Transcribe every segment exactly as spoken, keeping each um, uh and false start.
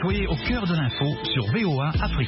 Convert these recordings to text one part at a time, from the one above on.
Soyez au cœur de l'info sur V O A Afrique.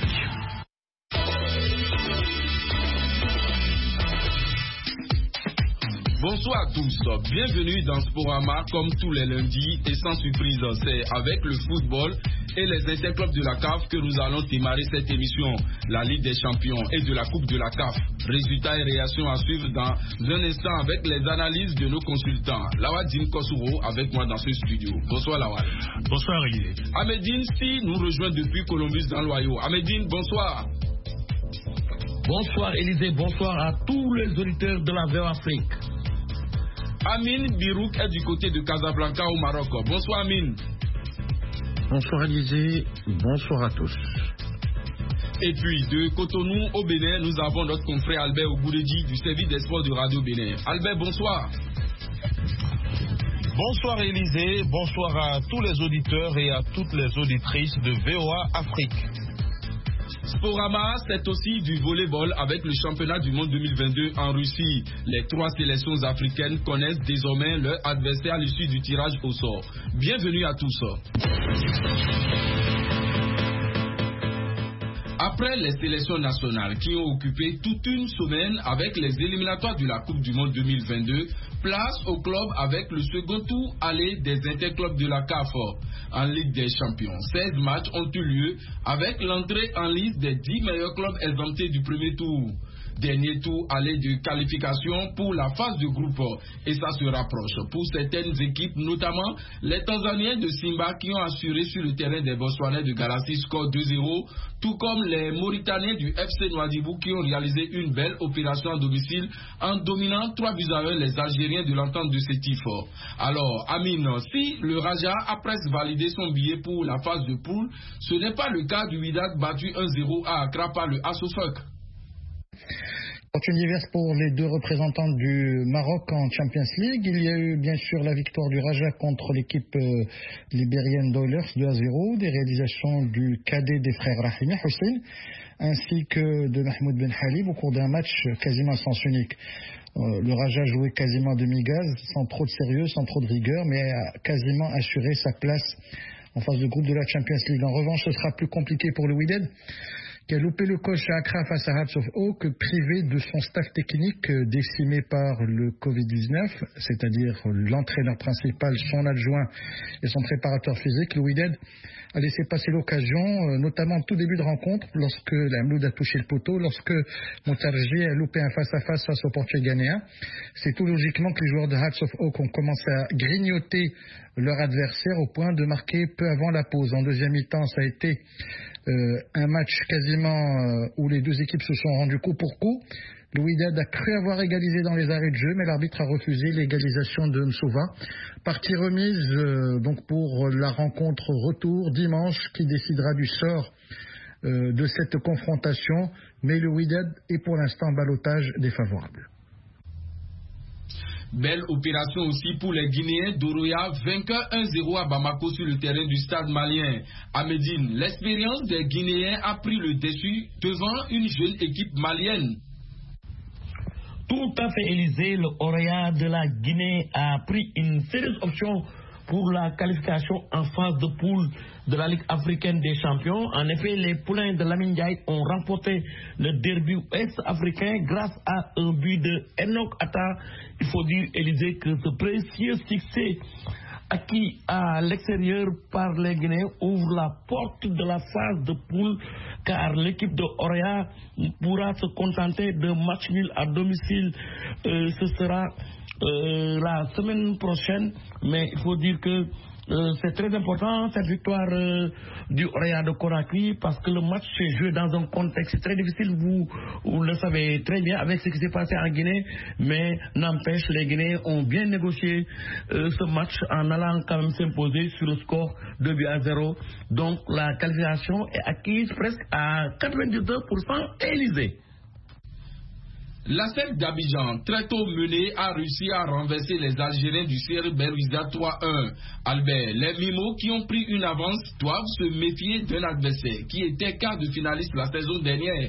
Bonsoir à tous, bienvenue dans Sporama comme tous les lundis et sans surprise, c'est avec le football et les interclubs de la C A F que nous allons démarrer cette émission, la Ligue des Champions et de la Coupe de la C A F. Résultats et réactions à suivre dans un instant avec les analyses de nos consultants. Lawadine Kosuro avec moi dans ce studio. Bonsoir Lawad. Bonsoir Élie. Ahmedine Si nous rejoint depuis Columbus dans l'Ohio. Ahmedine, bonsoir. Bonsoir Élisée, bonsoir à tous les auditeurs de la V O A Afrique. Amine Birouk est du côté de Casablanca au Maroc. Bonsoir Amine. Bonsoir Élisée, bonsoir à tous. Et puis de Cotonou au Bénin, nous avons notre confrère Albert Ogouredji du service des sports de Radio Bénin. Albert, bonsoir. Bonsoir Élisée, bonsoir à tous les auditeurs et à toutes les auditrices de V O A Afrique. Sporama, c'est aussi du volleyball avec le championnat du monde deux mille vingt-deux en Russie. Les trois sélections africaines connaissent désormais leur adversaire à l'issue du tirage au sort. Bienvenue à tous. Après les sélections nationales qui ont occupé toute une semaine avec les éliminatoires de la Coupe du Monde deux mille vingt-deux, place au club avec le second tour aller des interclubs de la C A F en Ligue des Champions. seize matchs ont eu lieu avec l'entrée en liste des dix meilleurs clubs exemptés du premier tour. Dernier tour aller de qualification pour la phase de groupe et ça se rapproche pour certaines équipes, notamment les Tanzaniens de Simba qui ont assuré sur le terrain des Botswanais de Galassi score deux zéro, tout comme les Mauritaniens du F C Nouadhibou qui ont réalisé une belle opération à domicile en dominant trois buts à un les Algériens de l'entente de Sétif. Alors Amine, si le Raja a presque validé son billet pour la phase de poule, ce n'est pas le cas du Wydad battu un zéro à Accra par le Asofak. Fortune diverse pour les deux représentants du Maroc en Champions League. Il y a eu bien sûr la victoire du Raja contre l'équipe euh, libérienne d'Oilers deux à zéro, des réalisations du cadet des frères Rahimi Hussein, ainsi que de Mahmoud Ben Halib au cours d'un match quasiment à sens unique. Euh, le Raja jouait quasiment à demi-gaz, sans trop de sérieux, sans trop de rigueur, mais a quasiment assuré sa place en phase de groupe de la Champions League. En revanche, ce sera plus compliqué pour le Wydad, qui a loupé le coach à Accra face à Hearts of Oak, privé de son staff technique décimé par le covid dix-neuf, c'est-à-dire l'entraîneur principal, son adjoint et son préparateur physique. Le Wydad a laissé passer l'occasion, notamment en tout début de rencontre, lorsque l'Amloud a touché le poteau, lorsque Montargis a loupé un face-à-face face au Portugais ghanéen. C'est tout logiquement que les joueurs de Hearts of Oak ont commencé à grignoter leur adversaire au point de marquer peu avant la pause. En deuxième mi-temps, ça a été Euh, un match quasiment euh, où les deux équipes se sont rendues coup pour coup. Le Wydad a cru avoir égalisé dans les arrêts de jeu, mais l'arbitre a refusé l'égalisation de Msouva. Partie remise euh, donc pour la rencontre retour dimanche qui décidera du sort euh, de cette confrontation, mais le Wydad est pour l'instant en ballottage défavorable. Belle opération aussi pour les Guinéens d'Oroya, vainqueur un zéro à Bamako sur le terrain du stade malien. À Médine, l'expérience des Guinéens a pris le dessus devant une jeune équipe malienne. Tout à fait, Élisée, le Oroya de la Guinée a pris une sérieuse option pour la qualification en phase de poule de la Ligue africaine des champions. En effet, les poulains de Lamine Ndiaye ont remporté le derby ouest-africain grâce à un but de Enoch Atta. Il faut dire, Élisée, que ce précieux succès acquis à l'extérieur par les Guinéens ouvre la porte de la phase de poule, car l'équipe de Oroya pourra se contenter d'un match nul à domicile. Euh, ce sera Euh, la semaine prochaine, mais il faut dire que euh, c'est très important cette victoire euh, du Oroya de Conakry, parce que le match s'est joué dans un contexte très difficile, vous, vous le savez très bien avec ce qui s'est passé en Guinée, mais n'empêche, les Guinéens ont bien négocié euh, ce match en allant quand même s'imposer sur le score de deux buts à zéro. Donc la qualification est acquise presque à quatre-vingt-dix-deux pour cent. Élysée. La C E C d'Abidjan, très tôt menée, a réussi à renverser les Algériens du C R Belouizdad trois un. Albert, les Mimos qui ont pris une avance doivent se méfier d'un adversaire qui était quart de finaliste la saison dernière.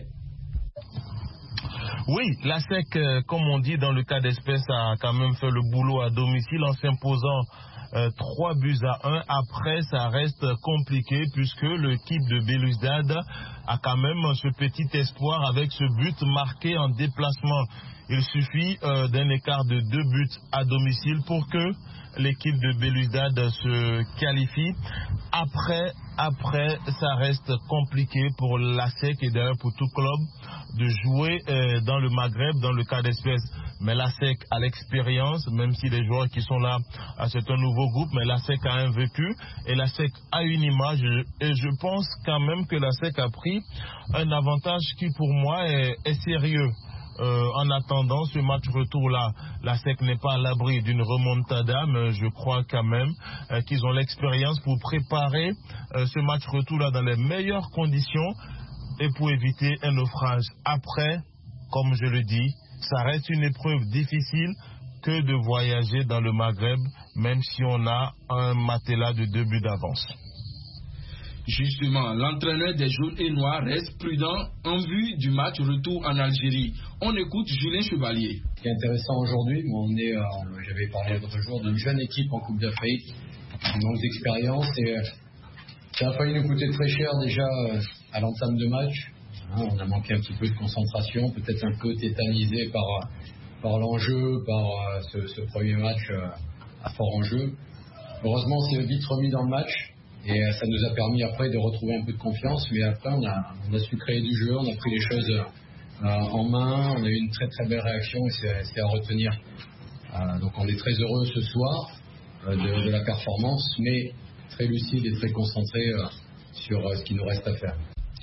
Oui, la S E C, comme on dit dans le cas d'espèce, a quand même fait le boulot à domicile en s'imposant euh, trois buts à un. Après, ça reste compliqué puisque l'équipe de Belouizdad a quand même ce petit espoir avec ce but marqué en déplacement. Il suffit euh, d'un écart de deux buts à domicile pour que l'équipe de Belouizdad se qualifie. Après, après, ça reste compliqué pour l'A S E C et d'ailleurs pour tout club de jouer euh, dans le Maghreb, dans le cas d'espèce. Mais l'A S E C a l'expérience, même si les joueurs qui sont là, c'est un nouveau groupe, mais l'A S E C a un vécu et l'A S E C a une image. Et je pense quand même que l'A S E C a pris un avantage qui pour moi est, est sérieux. Euh, en attendant ce match retour-là, l'A S E C n'est pas à l'abri d'une remontada, mais je crois quand même euh, qu'ils ont l'expérience pour préparer euh, ce match retour-là dans les meilleures conditions et pour éviter un naufrage. Après, comme je le dis, ça reste une épreuve difficile que de voyager dans le Maghreb, même si on a un matelas de deux buts d'avance. Justement, l'entraîneur des jaunes et noirs reste prudent en vue du match retour en Algérie. On écoute Julien Chevalier. Ce qui est intéressant aujourd'hui, on est, euh, j'avais parlé l'autre jour d'une jeune équipe en Coupe d'Afrique, une longue expérience, et euh, ça a failli nous coûter très cher déjà euh, à l'entame de match. Hein, on a manqué un petit peu de concentration, peut-être un peu tétanisé par, par l'enjeu, par euh, ce, ce premier match euh, à fort enjeu. Heureusement, on s'est vite remis dans le match. Et ça nous a permis après de retrouver un peu de confiance, mais après on a, on a su créer du jeu, on a pris les choses euh, en main, on a eu une très très belle réaction et c'est, c'est à retenir. Euh, donc on est très heureux ce soir euh, de, de la performance, mais très lucide et très concentré euh, sur euh, ce qu'il nous reste à faire.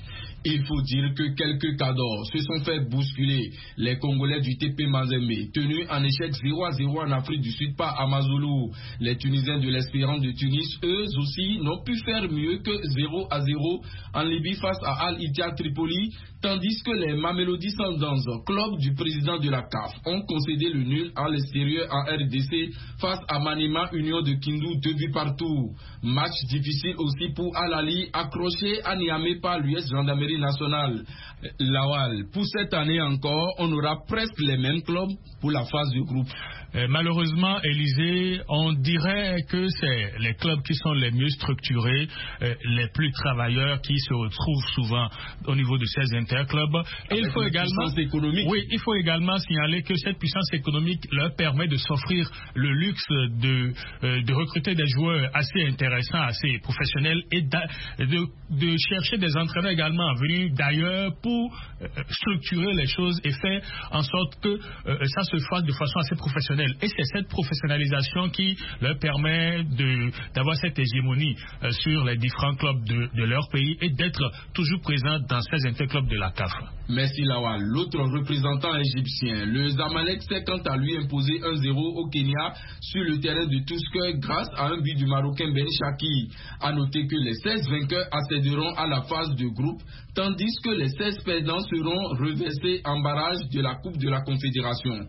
Il faut dire que quelques cadors se sont fait bousculer. Les Congolais du T P Mazembe, tenus en échec zéro à zéro en Afrique du Sud par Amazulu. Les Tunisiens de l'Espérance de Tunis, eux aussi, n'ont pu faire mieux que zéro à zéro en Libye face à Al-Ittihad Tripoli, tandis que les Mamelodi Sundowns, club du président de la C A F, ont concédé le nul à l'extérieur en R D C face à Maniema Union de Kindu, deux buts partout. Match difficile aussi pour Al-Ali, accroché à Niamey par l'U S Gendarmerie nationale. Lawal, pour cette année encore, on aura presque les mêmes clubs pour la phase de groupe. Euh, malheureusement, Élisée, on dirait que c'est les clubs qui sont les mieux structurés, euh, les plus travailleurs qui se retrouvent souvent au niveau de ces interclubs. Et il faut également, oui, il faut également signaler que cette puissance économique leur permet de s'offrir le luxe de, euh, de recruter des joueurs assez intéressants, assez professionnels et de, de chercher des entraîneurs également venus d'ailleurs pour euh, structurer les choses et faire en sorte que euh, ça se fasse de façon assez professionnelle. Et c'est cette professionnalisation qui leur permet de, d'avoir cette hégémonie euh, sur les différents clubs de, de leur pays et d'être toujours présents dans ces interclubs de la C A F. Merci Lawal. L'autre représentant égyptien, le Zamalek, s'est quant à lui imposé un zéro au Kenya sur le terrain de Tusker grâce à un but du Marocain Ben Chaki. A noter que les seize vainqueurs accéderont à la phase de groupe, tandis que les seize perdants seront reversés en barrage de la Coupe de la Confédération.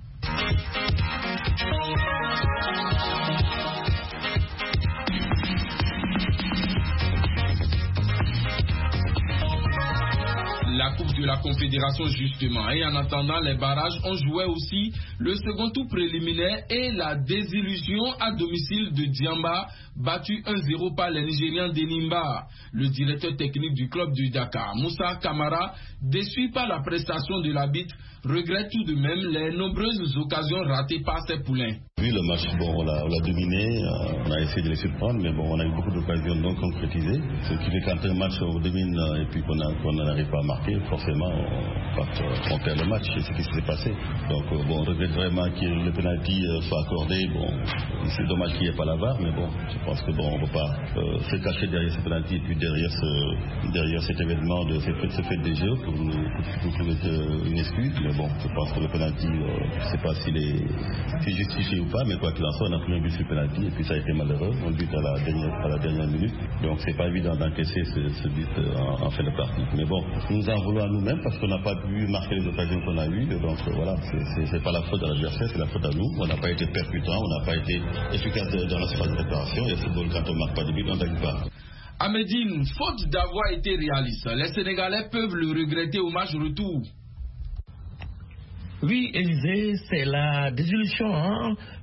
La Coupe de la Confédération justement, et en attendant les barrages, on jouait aussi le second tour préliminaire et la désillusion à domicile de Diamba, battu un zéro par les Nigérians d'Enimba. Le directeur technique du club du Dakar, Moussa Kamara, déçu par la prestation de l'arbitre, regrette tout de même les nombreuses occasions ratées par ses poulains. Oui, le match, bon, on l'a, on l'a dominé, euh, on a essayé de les surprendre, mais bon, on a eu beaucoup d'occasions non concrétisées. Ce qui fait quand un match on domine euh, et puis qu'on n'arrive pas à marquer, forcément on, on, on perd le match, c'est ce qui s'est passé. Donc euh, bon, on regrette vraiment que le penalty euh, soit accordé. Bon, c'est dommage qu'il n'y ait pas la V A R, mais bon, je pense que bon, on ne peut pas euh, se cacher derrière ce penalty et puis derrière, ce, derrière cet événement de ce fait des jeux pour nous pour trouver une excuse. Mais bon, je pense que le penalty, euh, je ne sais pas s'il est, s'il est justifié ou pas, mais quoi qu'il en soit, on a pris un but sur penalty et puis ça a été malheureux, un but à la dernière, à la dernière minute. Donc c'est pas évident d'encaisser ce, ce but en, en fin de partie. Mais bon, nous en voulons à nous-mêmes parce qu'on n'a pas pu marquer les occasions qu'on a eues. Donc voilà, c'est, c'est pas la faute de l'adversaire, c'est la faute à nous. On n'a pas été percutant, on n'a pas été efficace dans la phase de réparation. Et le football, quand on ne marque pas de but, on ne gagne pas. Amédine, faute d'avoir été réaliste, les Sénégalais peuvent le regretter au match retour. Oui, Élisée, c'est la désillusion, hein,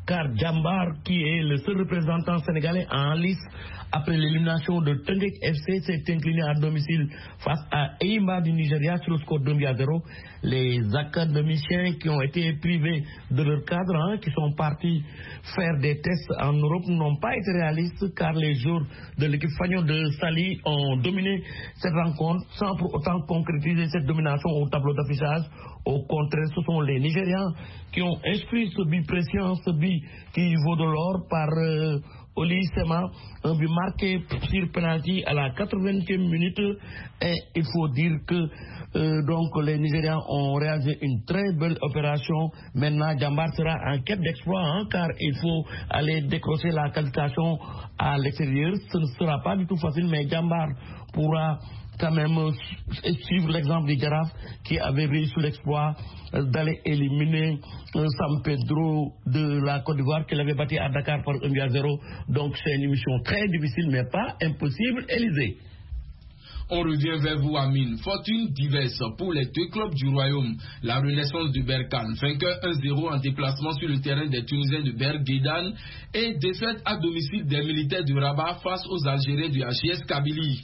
car Djambar, qui est le seul représentant sénégalais en lice après l'élimination de Teungueth F C, s'est incliné à domicile face à Eimba du Nigeria sur le score deux buts à zéro. Les académiciens qui ont été privés de leur cadre, hein, qui sont partis faire des tests en Europe, n'ont pas été réalistes car les joueurs de l'équipe Fagnon de Sali ont dominé cette rencontre sans pour autant concrétiser cette domination au tableau d'affichage. Au contraire, ce sont les Nigérians qui ont inscrit ce but précieux, ce but qui vaut de l'or par euh, Oli Sema, un but marqué sur penalty à la quatre-vingtième minute. Et il faut dire que euh, donc les Nigérians ont réalisé une très belle opération. Maintenant, Djambar sera en quête d'exploit, hein, car il faut aller décrocher la qualification à l'extérieur. Ce ne sera pas du tout facile, mais Djambar pourra quand même suivre l'exemple du Giraffe qui avait réussi l'exploit d'aller éliminer San Pedro de la Côte d'Ivoire qu'il avait battu à Dakar par un but à zéro. Donc c'est une mission très difficile mais pas impossible, Élysée. On revient vers vous, Amine. Fortune diverse pour les deux clubs du Royaume. La Renaissance de Berkane, vainqueur un zéro en déplacement sur le terrain des Tunisiens de Berguedane et défaite à domicile des militaires de Rabat face aux Algériens du H J S Kabylie.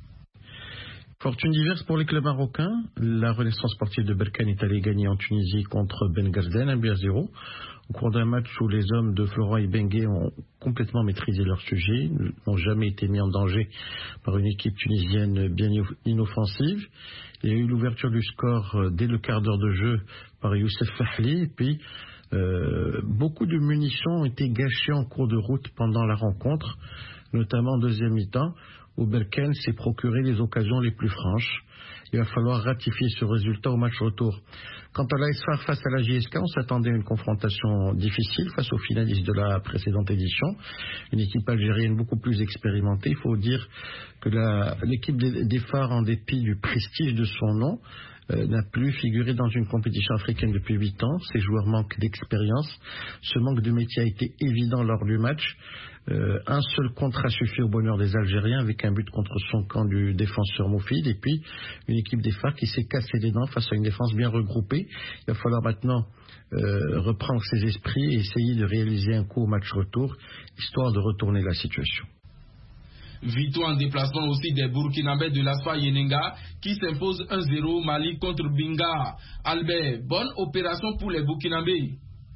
Fortune diverse pour les clubs marocains. La Renaissance sportive de Berkane est allée gagner en Tunisie contre Ben Guesdane, un but à zéro. Au cours d'un match où les hommes de Florent Ibenge ont complètement maîtrisé leur sujet, n'ont jamais été mis en danger par une équipe tunisienne bien inoffensive. Il y a eu l'ouverture du score dès le quart d'heure de jeu par Youssef Fahli. Et puis, euh, beaucoup de munitions ont été gâchées en cours de route pendant la rencontre, notamment en deuxième mi-temps, où Berkane s'est procuré les occasions les plus franches. Il va falloir ratifier ce résultat au match retour. Quant à l'A S F A R face à la J S K, on s'attendait à une confrontation difficile face aux finalistes de la précédente édition. Une équipe algérienne beaucoup plus expérimentée. Il faut dire que la, l'équipe des, des Phares, en dépit du prestige de son nom, euh, n'a plus figuré dans une compétition africaine depuis huit ans. Ses joueurs manquent d'expérience. Ce manque de métier a été évident lors du match. Euh, un seul contre a suffi au bonheur des Algériens avec un but contre son camp du défenseur Moufid, et puis une équipe des Phares qui s'est cassé les dents face à une défense bien regroupée. Il va falloir maintenant euh, reprendre ses esprits et essayer de réaliser un coup au match retour, histoire de retourner la situation. Victoire en déplacement aussi des Burkinabés de l'A S F A Yenenga qui s'impose un zéro Mali contre Binga. Albert, bonne opération pour les Burkinabés.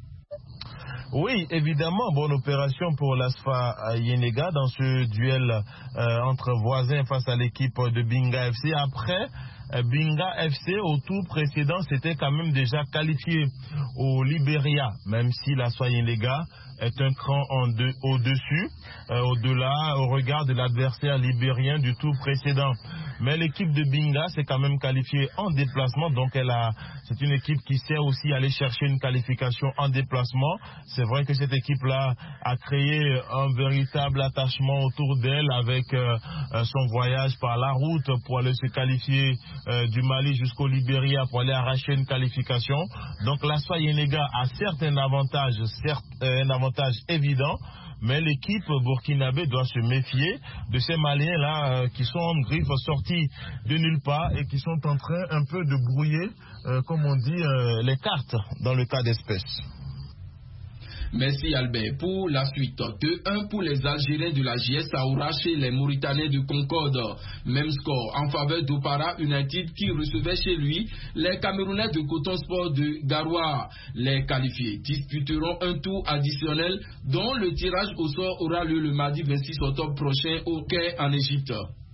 Oui, évidemment, bonne opération pour l'A S F A Yenenga dans ce duel euh, entre voisins face à l'équipe de Binga F C. Après, euh, Binga F C, au tour précédent, s'était quand même déjà qualifié au Libéria, même si l'A S F A Yenenga est un cran en deux, au-dessus, euh, au-delà, au regard de l'adversaire libérien du tour précédent. Mais l'équipe de Binga s'est quand même qualifiée en déplacement, donc elle a, c'est une équipe qui sait aussi aller chercher une qualification en déplacement. C'est vrai que cette équipe-là a créé un véritable attachement autour d'elle avec euh, son voyage par la route pour aller se qualifier euh, du Mali jusqu'au Libéria pour aller arracher une qualification. Donc l'A S F A Yenenga a certes un avantage, certes euh, un avantage évident, mais l'équipe burkinabé doit se méfier de ces Maliens-là euh, qui sont en griffe sortis de nulle part et qui sont en train un peu de brouiller, euh, comme on dit, euh, les cartes dans le cas d'espèce. Merci Albert. Pour la suite, deux un pour les Algériens de la J S Saoura chez les Mauritaniens de Concorde. Même score en faveur d'Opara United qui recevait chez lui les Camerounais de Coton Sport de Garoua. Les qualifiés disputeront un tour additionnel dont le tirage au sort aura lieu le mardi vingt-six octobre prochain au Caire en Égypte.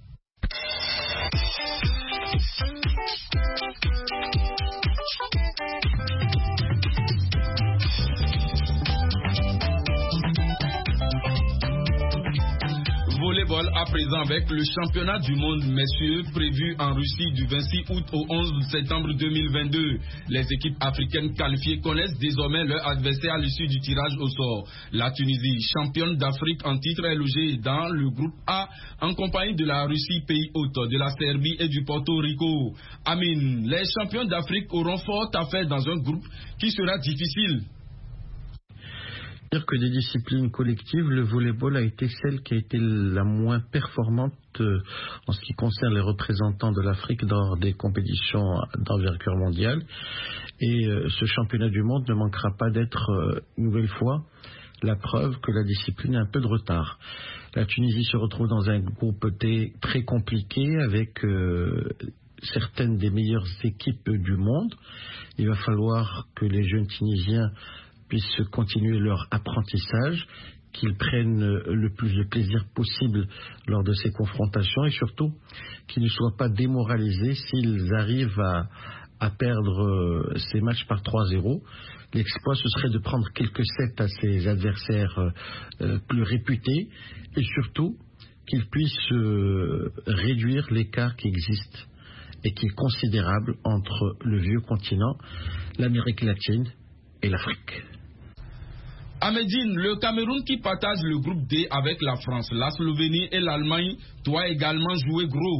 Volleyball à présent avec le championnat du monde messieurs prévu en Russie du vingt-six août au onze septembre deux mille vingt-deux. Les équipes africaines qualifiées connaissent désormais leur adversaire à l'issue du tirage au sort. La Tunisie, championne d'Afrique en titre, est logée dans le groupe A en compagnie de la Russie, pays hôte, de la Serbie et du Porto Rico. Amine, les champions d'Afrique auront fort à faire dans un groupe qui sera difficile. Dire que des disciplines collectives, le volleyball a été celle qui a été la moins performante euh, en ce qui concerne les représentants de l'Afrique dans des compétitions d'envergure mondiale. Et euh, ce championnat du monde ne manquera pas d'être, euh, une nouvelle fois, la preuve que la discipline a un peu de retard. La Tunisie se retrouve dans un groupe T très compliqué avec euh, certaines des meilleures équipes du monde. Il va falloir que les jeunes Tunisiens puissent continuer leur apprentissage, qu'ils prennent le plus de plaisir possible lors de ces confrontations et surtout qu'ils ne soient pas démoralisés s'ils arrivent à, à perdre ces matchs par trois zéro. L'exploit, ce serait de prendre quelques sets à ses adversaires euh, plus réputés et surtout qu'ils puissent euh, réduire l'écart qui existe et qui est considérable entre le vieux continent, l'Amérique latine et l'Afrique. À Médine, le Cameroun qui partage le groupe D avec la France, la Slovénie et l'Allemagne doit également jouer gros.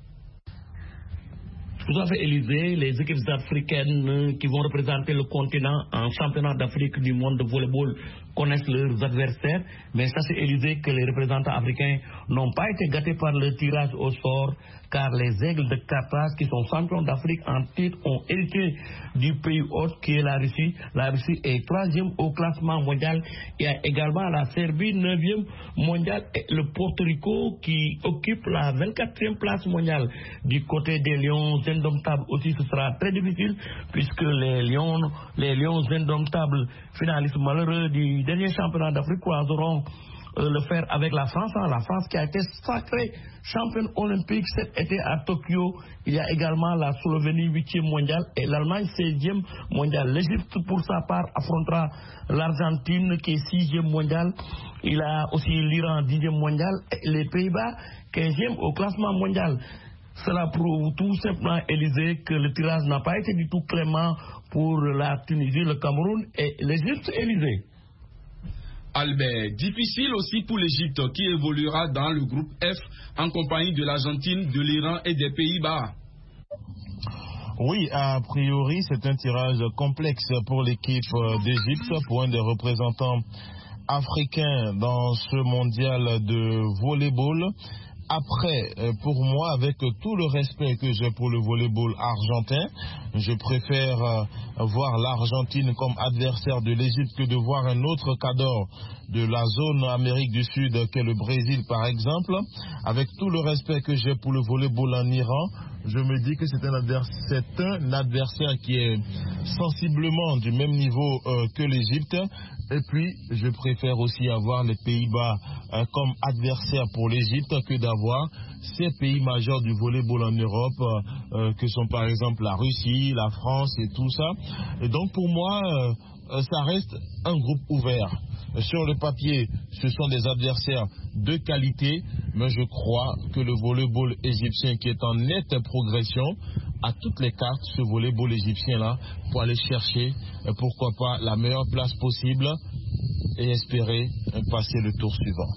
Tout à fait, Élysée, les équipes africaines qui vont représenter le continent en championnat d'Afrique du monde de volleyball connaissent leurs adversaires, mais ça c'est Élysée que les représentants africains n'ont pas été gâtés par le tirage au sort, car les Aigles de Carthage qui sont champions d'Afrique en titre ont hérité du pays hôte qui est la Russie. La Russie est troisième au classement mondial. Il y a également la Serbie, neuvième mondial, et le Porto Rico qui occupe la vingt-quatrième place mondiale. Du côté des Lions indomptables aussi, ce sera très difficile puisque les Lions, les Lions indomptables finalistes malheureux du dernier championnat d'Afrique croiseront euh, le faire avec la France. Hein, la France qui a été sacrée championne olympique cet été à Tokyo. Il y a également la Slovénie huitième mondiale et l'Allemagne seizième mondiale. L'Égypte pour sa part affrontera l'Argentine qui est sixième mondiale. Il y a aussi l'Iran dixième mondial et les Pays-Bas quinzième au classement mondial. Cela prouve tout simplement, Élysée, que le tirage n'a pas été du tout clément pour la Tunisie, le Cameroun et l'Égypte, Élysée. Albert, difficile aussi pour l'Égypte qui évoluera dans le groupe F en compagnie de l'Argentine, de l'Iran et des Pays-Bas. Oui, a priori, c'est un tirage complexe pour l'équipe d'Égypte, pour un des représentants africains dans ce mondial de volleyball. Après, pour moi, avec tout le respect que j'ai pour le volleyball argentin, je préfère voir l'Argentine comme adversaire de l'Égypte que de voir un autre cadre de la zone Amérique du Sud qu'est le Brésil par exemple. Avec tout le respect que j'ai pour le volleyball en Iran, je me dis que c'est un adversaire, c'est un adversaire qui est sensiblement du même niveau euh, que l'Égypte. Et puis, je préfère aussi avoir les Pays-Bas euh, comme adversaire pour l'Égypte que d'avoir ces pays majeurs du volleyball en Europe, euh, que sont par exemple la Russie, la France et tout ça. Et donc, pour moi, euh, ça reste un groupe ouvert. Sur le papier, ce sont des adversaires de qualité, mais je crois que le volleyball égyptien qui est en nette progression a toutes les cartes, ce volleyball égyptien-là, pour aller chercher, pourquoi pas, la meilleure place possible et espérer passer le tour suivant.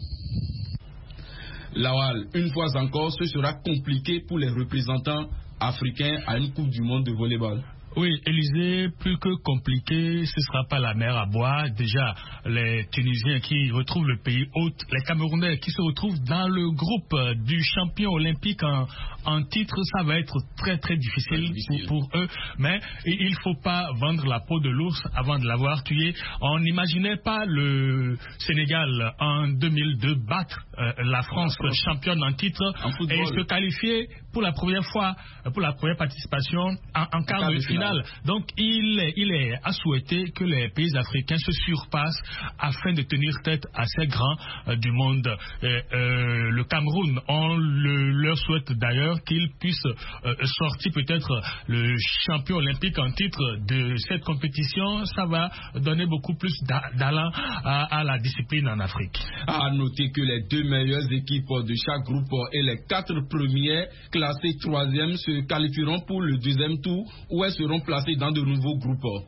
Lawal, une fois encore, ce sera compliqué pour les représentants africains à une Coupe du Monde de volleyball. Oui, Élysée, plus que compliqué, ce ne sera pas la mer à boire. Déjà, les Tunisiens qui retrouvent le pays hôte, les Camerounais qui se retrouvent dans le groupe du champion olympique en, en titre, ça va être très très difficile, difficile. Pour, pour eux. Mais il ne faut pas vendre la peau de l'ours avant de l'avoir tué. On n'imaginait pas le Sénégal en deux mille deux battre euh, la France, la France championne en titre en et se qualifier pour la première fois, pour la première participation en, en quart de finale. Donc il est, il est à souhaiter que les pays africains se surpassent afin de tenir tête à ces grands euh, du monde. Euh, euh, le Cameroun, on le, leur souhaite d'ailleurs qu'ils puissent euh, sortir peut-être le champion olympique en titre de cette compétition. Ça va donner beaucoup plus d'allant à, à la discipline en Afrique. À noter que les deux meilleures équipes de chaque groupe et les quatre premières classées troisième se qualifieront pour le deuxième tour où elles seront placées dans de nouveaux groupes.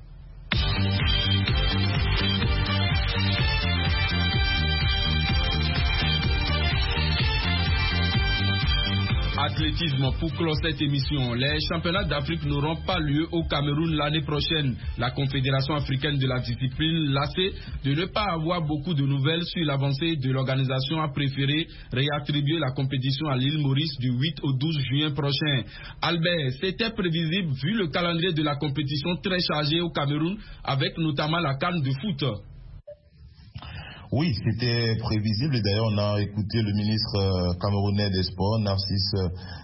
Athlétisme pour clore cette émission. Les championnats d'Afrique n'auront pas lieu au Cameroun l'année prochaine. La Confédération africaine de la discipline, lassée de ne pas avoir beaucoup de nouvelles sur l'avancée de l'organisation, a préféré réattribuer la compétition à l'île Maurice du huit au douze juin prochain. Albert, c'était prévisible vu le calendrier de la compétition très chargé au Cameroun, avec notamment la CAN de foot. Oui, c'était prévisible. D'ailleurs, on a écouté le ministre camerounais des Sports, Narcisse